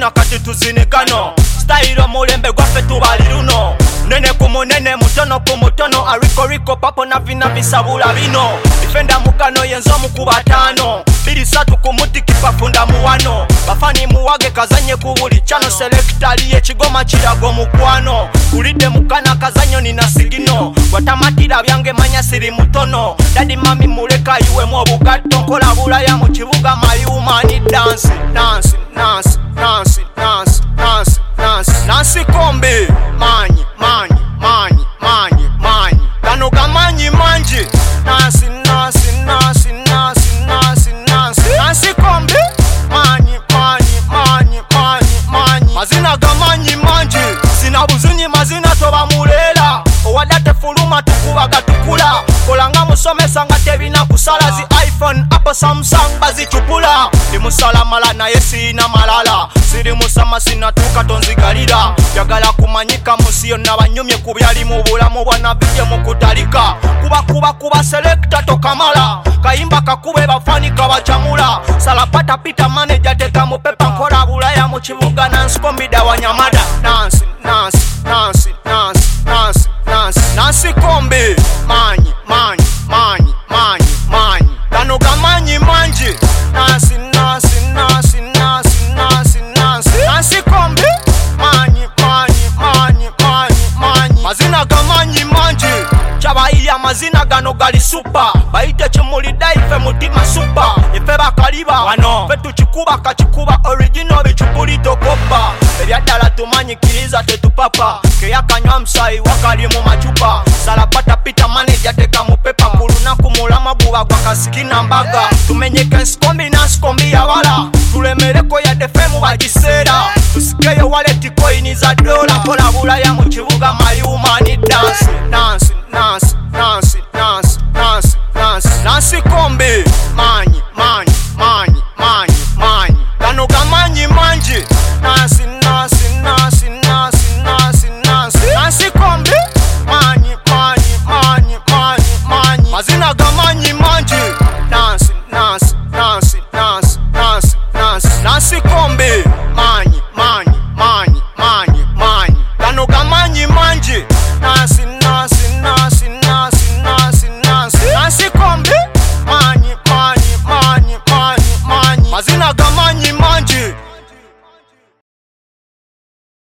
mazina kati tuzinigano style mulembe gwaffe tubali luno nene ku munene mutono ku mutono ariko papo na vina bisabula bino defenda mukano yenzo mukuba tano bili satu ku muti kipafunda muwano bafani muwage kazanye ku buli chano selectali ye kigoma kirago mukwano kulide mukana kazanyo nina sigino watamatira byange manya siri mutono dadi mami muleka iwe mu bugato kola bulaya mu kibuga mayuma ni dance Nancy Kombi manyi gano gamanyi manji Nancy Kombi manyi mazina gamanyi manji sina buzunyi mazina toba mulela owadate fuluma tukuba gatukula kolanga musomesa nga tebina kusala zi iPhone Apple Samsung bazichupula ndi musala mala naye sina malala siri musama sina tukatonzigalira yagala kumanyika musiyo nabanyumye kubyali mu bulamu bwana bije mukutalika kuba selector tokamala kayimba kakube bafani kabachamula salapata pita manager teka mu pepa nkola bulaya mu kibuga Nancy Kombi da wanyamada Nancy Kombi manyi gano gamanyi manji Nancy Kombi manyi mazina gamanyi manji chabailya mazina gano gali super baite chimulida ife mutima super ife bakaliba wano fe tukikuba kachikuba original bichupulito kopa ebyadala tumanyikiriza tetupapa keyakanywa msai wakali mu machupa salapata pita manager teka mu pepa kuluna kumulama buba kwa kasikina mbaga tumenyeke Nancy Kombi yawala tulemereko ya defemu bagisera tusikeyo waleti coin za dola kola bulaya mu kibuga mayuma ni dance Nancy Kombi manyi